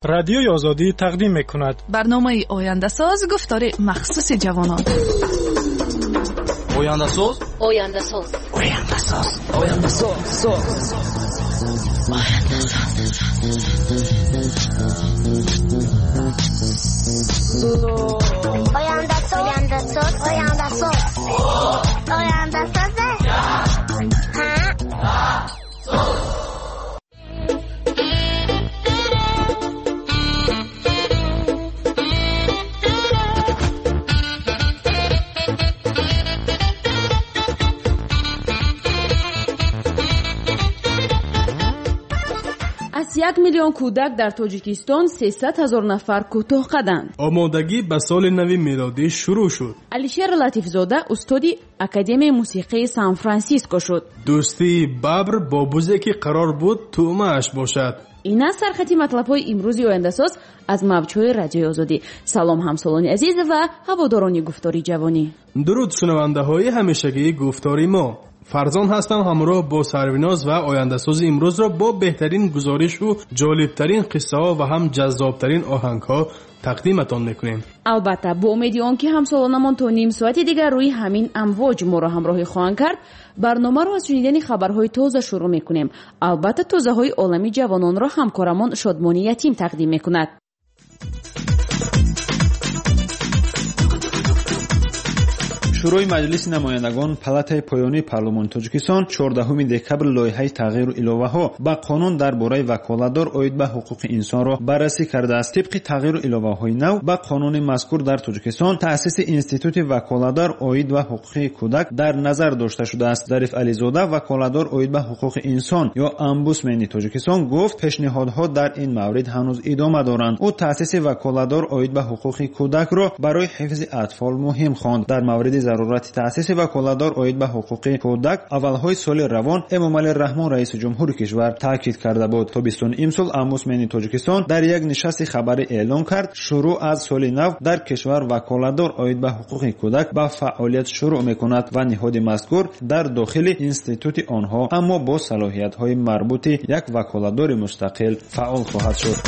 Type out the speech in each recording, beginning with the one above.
رادیوی آزادی تقدیم می‌کند. برنامه آینده ساز گفتار مخصوص جوانان. آینده ساز. آینده ساز. آینده ساز. آینده ساز. آینده ساز. آینده ساز. آینده ساز. آینده ساز. از 1 میلیون کودک در تاجیکستان 300,000 نفر کوتاه قدند. آمادگی به سال نو میلادی شروع شد. علیشیر لطیفزاده استادی اکادمی موسیقی سان فرانسیسکو شد. دوستی ببر با بوزی که قرار بود تومه‌اش باشد. این است سرخطی مطلب‌های امروزی آینده ساز از موج‌های رادیوی آزادی. سلام همسالان عزیز و هواداران گفتاری جوانی. درود شنونده‌های همیشگی گفتاری ما. فرزان هستم همراه با سرویناز و آینده ساز امروز را با بهترین گزارش و جالبترین قصه ها و هم جذابترین آهنگ ها تقدیمتان میکنیم. البته با امیدی آنکه همسالانمان تا نیم ساعت دیگر روی همین امواج ما را همراهی خواهند کرد، برنامه را از شنیدن خبرهای تازه شروع میکنیم. البته تازه های عالمی جوانان را همکارمان شادمانی یتیم تقدیم میکند. شروع مجلس نمایندگان پالاتای پایانی پارلمان تاجیکستان 14 دکبر لایحه تغییر الоваҳо ба қонун дар бораи ваколатдор оид ба ҳуқуқи инсонро баррасӣ кардааст. طبق تغییر الоваҳои нав ба қонуни мазкур дар тоҷикистон таъсиси институти ваколатдор оид ба ҳуқуқи кӯдак дар назар дошта шудааст. зариф ализода ваколатдор оид ба ҳуқуқи инсон ё омбудсмени тоҷикистон гуфт пешниҳодҳо дар ин маврид ҳанӯз идома доранд. ӯ таъсиси ваколатдор оид ба ҳуқуқи кӯдакро барои ҳифзи атфол муҳим хонд. дар мавриди зарурати таъсиси ваколатдор оид ба ҳуқуқи кӯдак аввалҳои соли равон эмомалӣ раҳмон раиси ҷумҳури кишвар таъкид карда буд. тобистони имсол омбудсмени тоҷикистон дар як нишасти хабарӣ эълон кард шурӯъ аз соли нав дар кишвар ваколатдор оид ба ҳуқуқи кӯдак ба фаъолият шурӯъ мекунад ва ниҳоди мазкур дар дохили институти онҳо аммо бо салоҳиятҳои марбути як ваколатдори мустақил фаъол хоҳад шуд.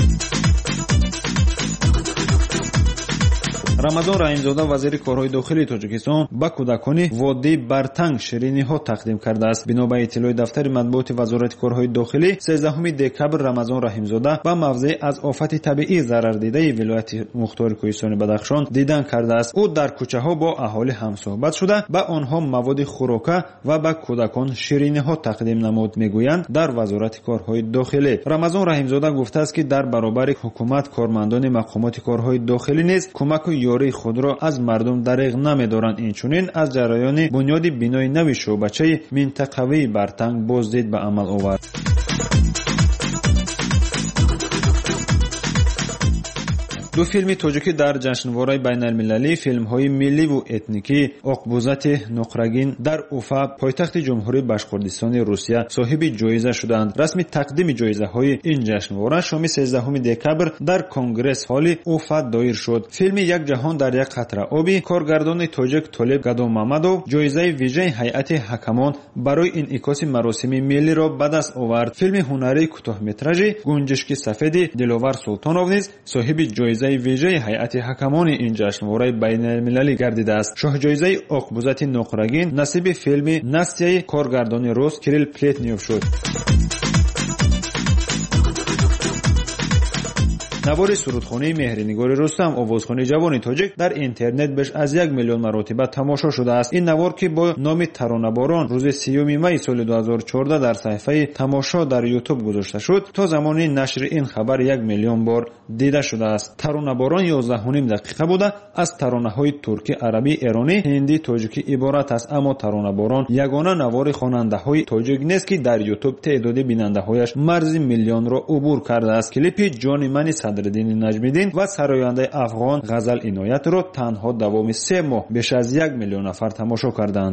рамазон раҳимзода вазири корҳои дохилии тоҷикистон ба кӯдакони водии бартанг шириниҳо тақдим кардааст. бино ба иттилои дафтари матбуоти вазорати корҳои дохилӣ 13 декабр рамазон раҳимзода ба мавзеи аз офати табиӣ зарардидаи вилояти мухтори кӯҳистони бадахшон дидан кардааст. ӯ дар кӯчаҳо бо аҳолӣ ҳамсӯҳбат шуда ба онҳо маводи хӯрока ва ба кӯдакон шириниҳо тақдим намуд, мегӯянд дар вазорати корҳои дохилӣ. рамазон раҳимзода гуфтааст ки дар баробари ҳукумат кормандони мақомоти корҳои дохилӣ низ кӯмаку ёрии худро аз мардум дариғ намедоранд. инчунин аз ҷараёни бунёди бинои нави шӯъбачаи минтақавии бартанг боздид ба амал овард. ду филми тоҷикӣ дар ҷашнвораи байналмилалии филмҳои милливу этникии оқбузати нуқрагин дар уфа пойтахти ҷумҳурии башқуртистони русия соҳиби ҷоиза шуданд. расми тақдими ҷоизаҳои ин ҷашнвора шоми 13 декабр дар конгресс-ҳолли уфа доир шуд. филми як ҷаҳон дар як қатра оби коргардони тоҷик толиб гадомамадов ҷоизаи вижаи ҳайати ҳакамон барои инъикоси маросими миллиро ба даст овард. филми ҳунарии кӯтоҳметражи гунҷишки сафеди диловар султонов низ соҳиби ҷоизаи вижаи ҳайати ҳакамони ин ҷашнвораи байналмилалӣ гардидааст. шоҳҷоизаи оқбузати нуқрагин насиби филми настяи коргардони рус Кирилл Плетнев шуд. навори сурудхонаи меҳринигори рустам овозхони ҷавони тоҷик дар интернет беш аз 1 миллион маротиба тамошо шудааст. ин навор ки бо номи таронаборон рӯзи 30 майи соли 2014 дар саҳифаи тамошо дар ютуб гузошта шуд, то замони нашри ин хабар 1 миллион бор дида шудааст. таронаборон 11.5 дақиқа буда аз таронаҳои туркӣ, арабӣ, эронӣ, ҳиндӣ, тоҷикӣ иборат аст. аммо таронаборон ягона навори хонандаҳои тоҷик нест ки дар ютуб теъдоди бинандаҳояш марзи миллионро убур кардааст. клипи ҷони мани Садриддини Наҷмиддин ва сарояндаи афғон Ғазал Иноятро танҳо давоми 3 моҳ беш аз 1 миллион нафар тамошо карданд.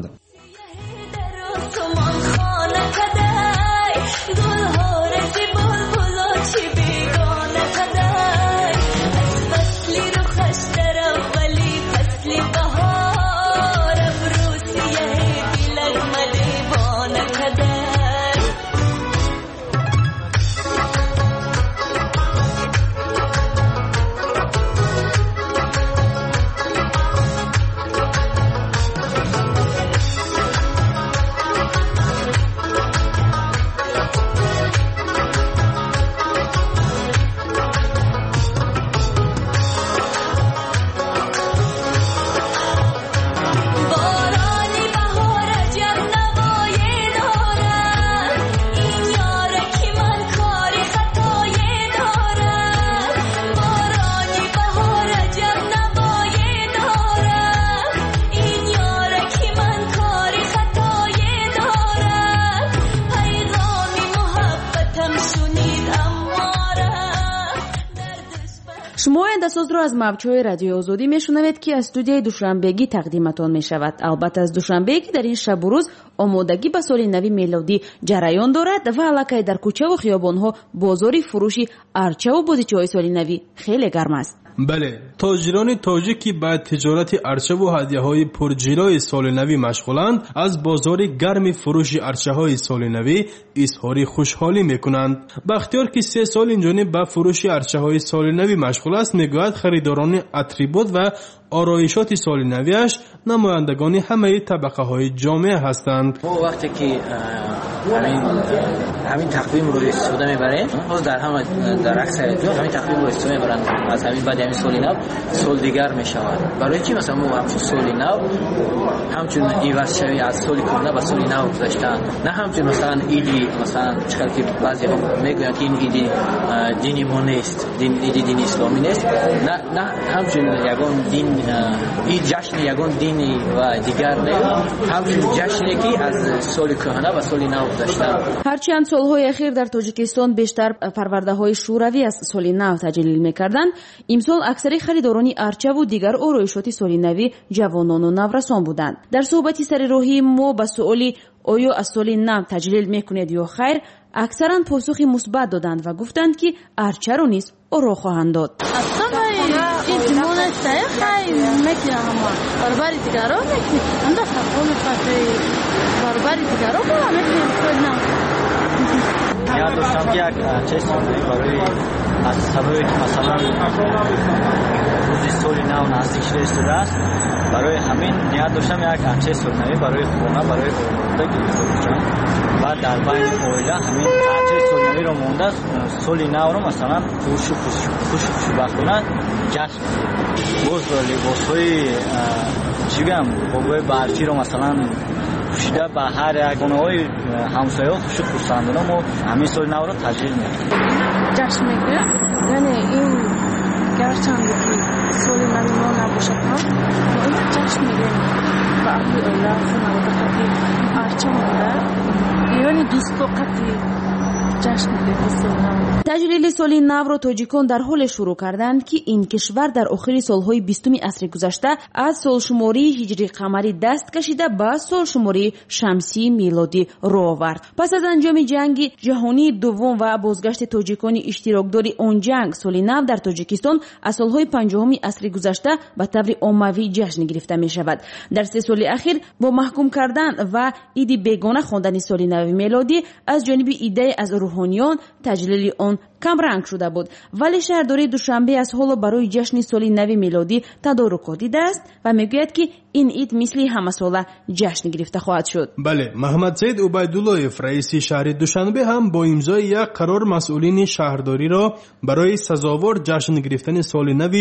шумо ояндасозро аз мавҷҳои радиои озодӣ мешунавед ки аз студияи душанбегӣ тақдиматон мешавад. албатта аз душанбе ки дар ин шабу рӯз омодагӣ ба соли нави мелодӣ ҷараён дорад ва аллакай дар кӯчаву хиёбонҳо бозори фурӯши арчаву бозичаҳои соли навӣ хеле гарм аст. бале, тоҷирони тоҷик ки ба тиҷорати арчаву ҳадияҳои пурҷилои соли навӣ машғуланд, аз бозори гарми фурӯши арчаҳои соли навӣ изҳори хушҳолӣ мекунанд. бахтиёр ки 3 сол инҷониб ба фурӯши арчаҳои соли навӣ машғул аст, мегӯяд харидорони атрибут ва ороишоти соли навиаш намояндагони ҳамаи табақаҳои ҷомеа ҳастанд. мо вақте ки ҳамин тақвимро истифода мебарем, дар аксари ҷо ҳамин тақвимро истифода мебаранд. аз ҳамин баъди ҳамин соли нав сол дигар мешавад. барои чӣ масалан мо ҳамчун соли нав ҳамчун ивазшавӣ аз соли кӯҳна ба соли нав гузаштан, на ҳамчун масалан иди масалан чиқар ки баъзеҳо мегӯянд ки ин иди дини мо нест, иди дини исломӣ нест, на ҳамчун ягон дин ин ҷашни ягон дини ва дигар не, ҳамчун ҷашне ки аз соли кӯҳна ба соли нав гузаштан. ҳарчанд солҳои ахир дар тоҷикистон бештар парвардаҳои шӯравӣ аз соли нав таҷлил мекарданд, имсол аксари харидорони арчаву дигар ороишоти соли навӣ ҷавонону наврасон буданд. дар суҳбати сари роҳи мо ба суоли оё аз соли нав таҷлил мекунед ё хайр, аксаран посухи мусбат доданд ва гуфтанд ки арчаро низ оро хоҳанд дод. яд доштам ки як чест барои аз сабаби ки масалан рӯзи соли нав наздик шуда истодааст, барои ҳамин ният доштам як чест солинавӣ барои хона барои омода гирифта бошам ва дар байни оила ҳамин чест солинавиро монда соли навро масалан хушбахтона ҷашн боз либосҳои чӣ гӯям бобои барчиро масалан пӯшида ба ҳар як хонаҳои ҳамсояҳо хушу хурсандона мо ҳамин соли навро таҷлил мекунем. ҷашн мегӯям, яъне ин гарчанде ки соли нави мо набошад ҳам мо ин ҷашн мегӯем ба аҳли оила хонавода қати арча монда яъне дӯсто қати ҷашн мегӯем соли нав. таҷлили соли навро тоҷикон дар ҳоле шурӯъ карданд ки ин кишвар дар охири солҳои 20 асри гузашта аз солшумории ҳиҷрӣ қамарӣ даст кашида ба солшумории шамсии милодӣ роҳ овард. пас аз анҷоми ҷанги ҷаҳонии дуввум ва бозгашти тоҷикони иштирокдори он ҷанг, соли нав дар тоҷикистон аз солҳои 50 асри гузашта ба таври оммавӣ ҷашн гирифта мешавад. дар 3 соли ахир бо маҳкум кардан ва иди бегона хондани соли нави мелодӣ аз ҷониби иддаи аз рӯҳониён таҷлили он камранг шуда буд, вале шаҳрдории Душанбе аз ҳоло барои ҷашни соли нави милодӣ тадорукот дидааст ва мегӯяд ки ин ид мисли ҳамасола ҷашн гирифта хоҳад шуд. бале, маҳмадсаид убайдуллоев раиси шаҳри Душанбе ҳам бо имзои як қарор масъулини шаҳрдориро барои сазовор ҷашн гирифтани соли нави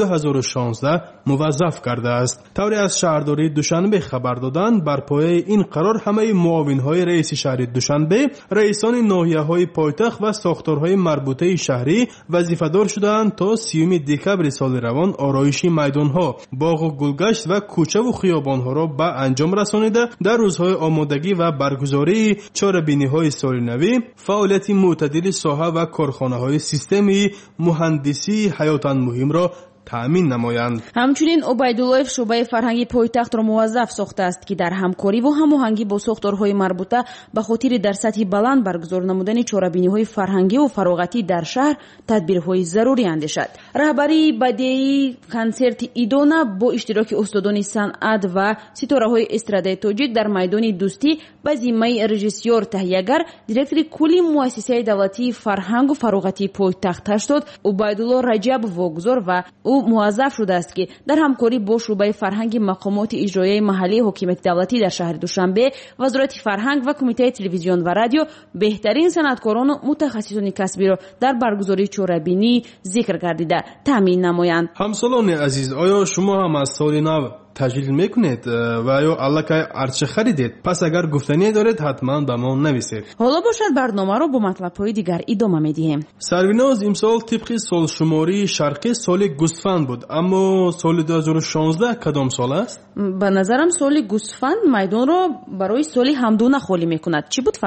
2016 муваззаф кардааст. тавре аз шаҳрдории Душанбе хабар доданд, бар пояи ин қарор ҳамаи муовинҳои раиси шаҳри Душанбе, раисони ноҳияҳои пойтахт ва сохторҳои марбутаи шаҳрӣ вазифадор шуданд то 30 декабри соли равон ороиши майдонҳо, боғу гулгашт ва кӯчаву хиёбонҳоро ба анҷом расонида дар рӯзҳои омодагӣ ва баргузории чорабиниҳои соли навӣ фаъолияти мӯътадили соҳа ва корхонаҳои системаи муҳандисии ҳаётан муҳимро таъмин намоянд. ҳамчунин убайдуллоев шӯъбаи фарҳанги пойтахтро муваззаф сохтааст ки дар ҳамкориву ҳамоҳангӣ бо сохторҳои марбута ба хотири дар сатҳи баланд баргузор намудани чорабиниҳои фарҳангиву фароғатӣ дар шаҳр тадбирҳои зарурӣ андешад. раҳбарии бадеии консерти идона бо иштироки устодони санъат ва ситораҳои эстрадаи тоҷик дар майдони дӯстӣ ба зиммаи режиссёр таҳиягар, директори кулли муассисаи давлатии фарҳангу фароғатии пойтахт 80 убайдулло раҷабов вогузор ва ӯ муваззаф шудааст ки дар ҳамкорӣ бо шӯъбаи фарҳанги мақомоти иҷроияи маҳаллии ҳокимияти давлатӣ дар шаҳри Душанбе, вазорати фарҳанг ва кумитаи телевизион ва радио беҳтарин санъаткорону мутахассисони касбиро дар баргузории чорабинӣ зикр гардида таъмин намоянд. ҳамсолони азиз, оё шумо ҳам аз соли нав таҷлил мекунед ва ё аллакай арча харидед? пас агар гуфтание доред ҳатман ба мо нависед. ҳоло бошад барномаро бо матлабҳои дигар идома медиҳем. сарвиноз, имсол тибқи солшумории шарқӣ соли гусфанд буд, аммо соли 2016 кадом сол аст? ба назарам соли гусфанд майдонро барои соли ҳамдуна холӣ мекунад. чӣ буд Фарзон?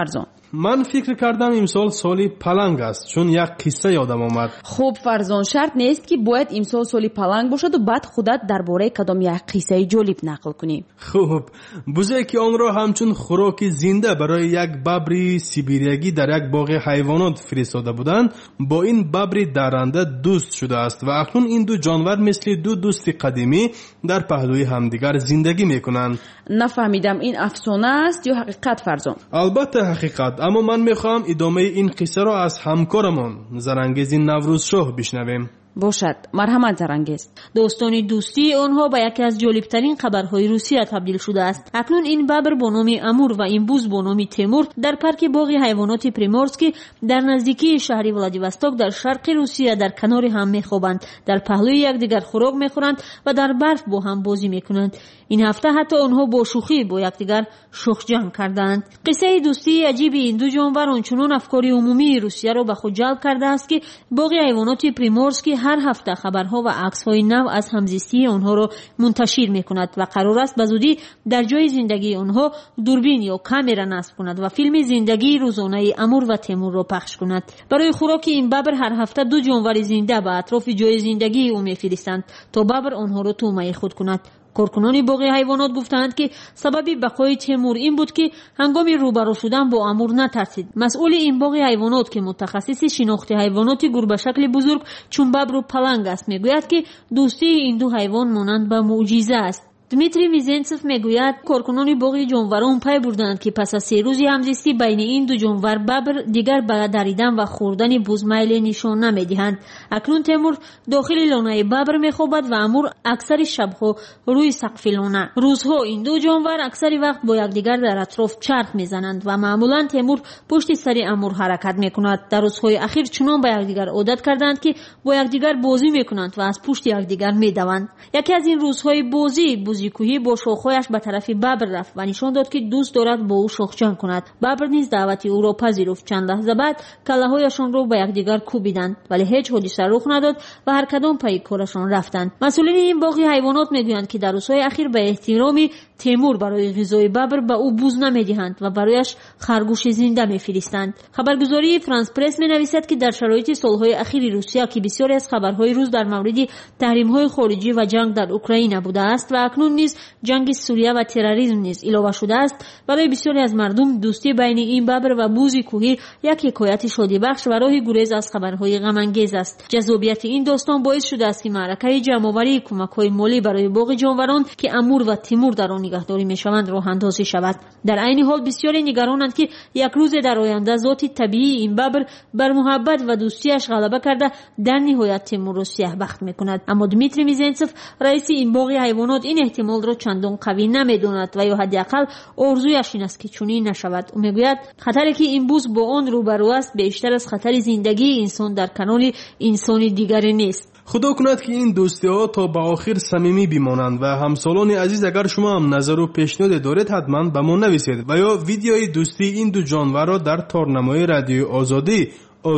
من فکر کردم امسال سالی پلنگ است چون یک قصه یادم آمد. خب فرزان شرط نیست که باید امسال سالی پلنگ باشد و بعد خودت درباره کدام یک قصه جالب نقل کنی. خوب بوزه که آن را همچون خوراک زنده برای یک ببر سیبیریایی در یک باغ حیوانات فرستاده بودند، با این ببر درنده دوست شده است و اکنون این دو جانور مثل دو دوست قدیمی در پهلوی همدیگر زندگی میکنند. نفهمیدم این افسانه است یا حقیقت فرزان؟ البته حقیقت، اما من میخوام ادامه این قصه را از همکارمان زرنگیز نوروز شاه بشنویم. باشد، مرحمت زرنگیز. داستان دوستی آنها به یکی از جالبترین خبرهای روسیه تبدیل شده است. اکنون این ببر با نام امور و این بوز با نام تیمور در پارک باغ حیوانات پریمورسکی در نزدیکی شهر ولادیوستوک در شرق روسیه در کنار هم میخوابند، در پهلوی یکدیگر خوراک میخورند و در برف با هم بازی میکنند. این هفته حتی آنها با شوخی با یکدیگر شخ جنگ کردند. قصه دوستی عجیب این دو جانور آنچنان افکار عمومی روسیه را به خود جلب کرده است که باغ حیوانات پریمورسکی هر هفته خبرها و عکس‌های نو از همزیستی آنها را منتشر می‌کند و قرار است بزودی در جای زندگی آنها دوربین یا کامera نصب کند و فیلم زندگی روزانه امور و تیمور را پخش کند. برای خوراک این ببر هر هفته دو جانور زنده به اطراف جای زندگی او می‌فرستند تا ببر آنها را تومه خود کند. کارکنان باغ حیوانات گفتند که سبب بقای تیمور این بود که هنگام روبرو شدن با امور نترسید. مسئول این باغ حیوانات که متخصص شناخت حیوانات گربه شکل بزرگ چون ببر و پلنگ است میگوید که دوستی این دو حیوان مانند به معجزه است. دمیتری میزنتسوف میگوید کارکنان باغ جانوران پی بردند که پس از 3 روز همزیستی بین این دو جانور ببر دیگر به دریدن و خوردن بوز میل نشان نمیدهند. اکنون تیمور داخل لانه ببر میخوابد و امور اکثر شبها روی سقف لانه. روزها این دو جانور اکثر وقت با یکدیگر در اطراف چرت میزنند و معمولا تیمور پشت سر امور حرکت میکند. در روزهای اخیر چنان به یکدیگر عادت کردند که با یکدیگر بازی میکنند و از پشت یکدیگر میدوند. یکی از این روزهای بازی کوهی با شاخهایش به طرف ببر رفت و نشان داد که دوست دارد با او شاخ جنگ کند. ببر نیز دعوت او را پذیرفت. چند لحظه بعد کله‌هایشان را به یکدیگر کوبیدند ولی هیچ حادثه رخ نداد و هر کدام پی کارشان رفتند. مسئولین این باغ حیوانات میگویند که در روزهای اخیر به احترام تیمور برای غذای ببر به او بوز نمیدهند و برایش خرگوش زنده میفرستند. خبرگزاری فرانس پرس مینویسد که در شرایط سالهای اخیر روسیه که بسیاری از خبرهای روز در مورد تحریم‌های خارجی و جنگ در اوکراین بوده است و اکنون نیز جنگ سوریه و تروریسم نیز اضافه شده است، برای بسیاری از مردم دوستی بین این ببر و بوز کوهی یک حکایت شادی بخش و راه گریز از خبرهای غم انگیز است. جذابیت این داستان باعث شده است که معرکه جمع‌آوری کمک‌های مالی برای باغ جانوران که امور و تیمور در آن نگهداری می‌شوند راه اندازی شود. در عین حال بسیاری نگرانند که یک روز در آینده ذات طبیعی این ببر بر محبت و دوستیش غلبه کرده در نهایت تیمور را سیاه‌بخت می‌کند. اما دمیتری میزنتسوف رئیس این باغ حیوانات این احتمال را چندان قوی نمی‌داند و یا حداقل آرزویش این است که چنین نشود. او میگوید خطری که این بوز با آن روبرو است بیشتر از خطر زندگی انسان در کنار انسان دیگری نیست. خدا کند که این دوستی ها تا به آخر صمیمی بمانند و همسالان عزیز اگر شما هم نظر و پیشنهاد دارید حتما به ما نویسید و یا ویدیوی دوستی این دو جانور را در تارنمای رادیو آزادی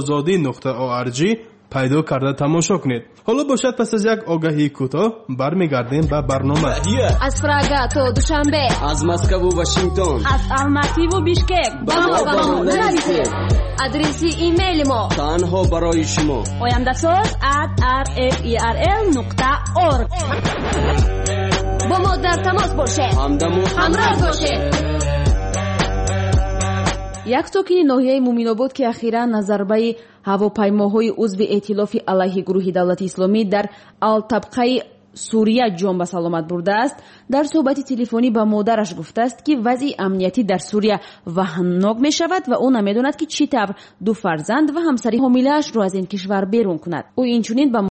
azadi.org پیدا کرده تماشا کنید. حالا باشد پس از یک آگهی کوتاه برمیگردیم به برنامه. از پراگا تا دوشنبه، از مسکو و واشنگتن، از الماتی و بیشکک با ما نویسید. آدرس ایمیل ما تنها برای شما oyandasaz@rferl.org. با ما در تماس باشید، همراه باشید. یک ساکن ناحیه مومین‌آباد که اخیراً از ضربه هواپیماهای عضو ائتلاف علیه گروه دولت اسلامی در الطبقه سوریه جان به سلامت برده است، در صحبت تلفنی با مادرش گفته است که وضع امنیتی در سوریه وحشتناک می شود و او نمیداند که چطور 2 فرزند و همسر حامله‌اش را از این کشور بیرون کند. او اینچنین به